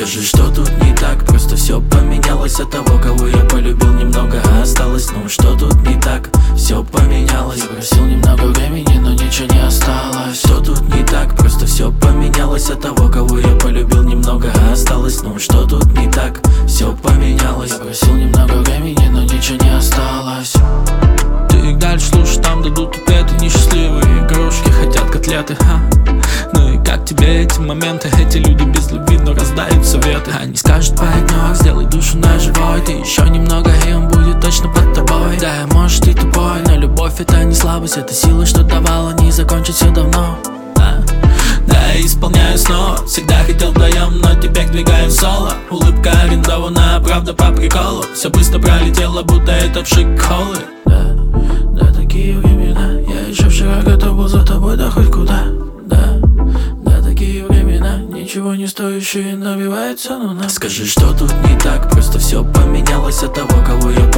Скажи, что тут не так, просто все поменялось от того, кого я полюбил немного, а осталось. Ну что тут не так, все поменялось. Просил немного времени, но ничего не осталось. Что тут не так, просто все поменялось от того, кого я полюбил немного, а осталось. Ну что тут не так, все поменялось. Просил немного времени, но ничего не осталось. Ты их дальше слушай, там дадут ответы. Несчастливые игрушки хотят котлеты, Ну и как тебе эти моменты? Эти люди без любви, но раздают советы. Они скажут: паренек, сделай душу на живой. Ты еще немного, и он будет точно под тобой. Да, может и тупой, но любовь это не слабость. Это сила, что давала не закончить все давно. Да, я исполняю снова. Всегда хотел вдвоем, но теперь двигаем соло. Улыбка арендована, правда по приколу. Все быстро пролетело, будто это вшик колы. Да, такие времена. Я еще вчера готов был за тобой, да хоть куда. Да, такие времена. Ничего не стоящие набивается, ну на. Скажи, что тут не так, просто все поменялось от того, кого я